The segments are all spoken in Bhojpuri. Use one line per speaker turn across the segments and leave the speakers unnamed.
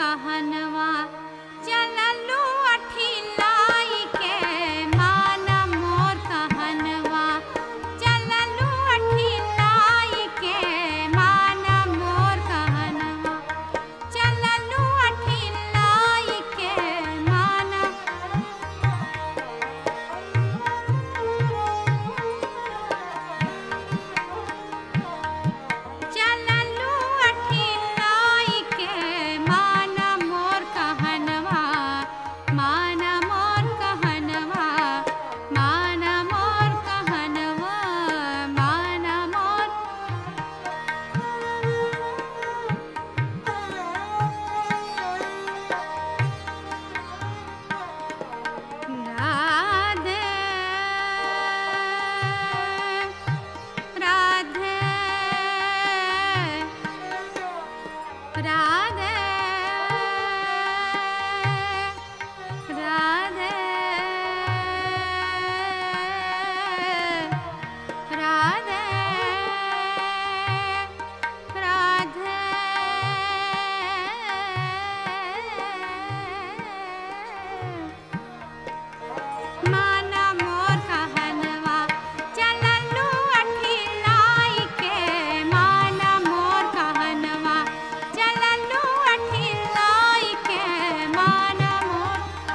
कहनवा चललू अठिलाई के मान मोर कहनवा चललू अठिलाई के मान मोर कहनवा चललू अठिलाई के मान चललू अठिलाई के मान मोर कहनवा मान मोर कहनवा मान मोर कहनवा मान मोर राधे राधे राधे राधे राधे राधे मान मोर कहनवा चललू अठिलाई के मान मोर कहनवा चललू अठिलाई के मान मोर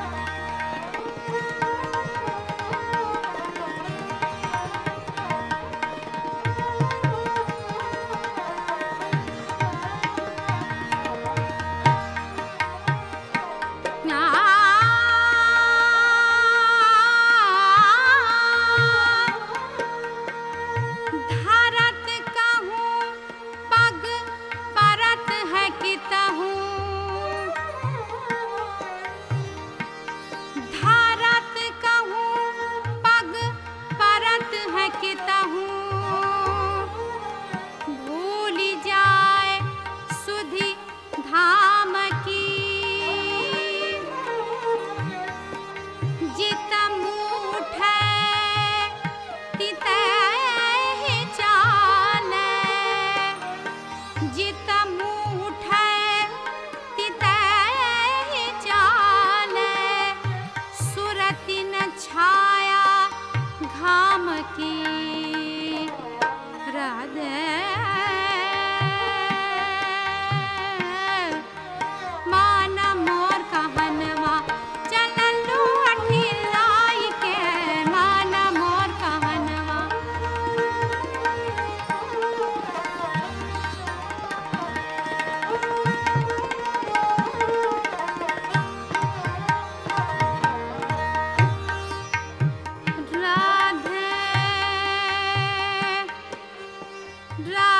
धरत कहूँ पग परत है कितहूँ धरत कहूँ पग परत है कितहूँ भूल जाए सुधि धाम की जित मुठ तितै चाले जित मुठ तितै चाले सुरति न छाया घाम की राधे मान मोर कहनवा चललू अठिलाई के मान मोर कहनवा राधे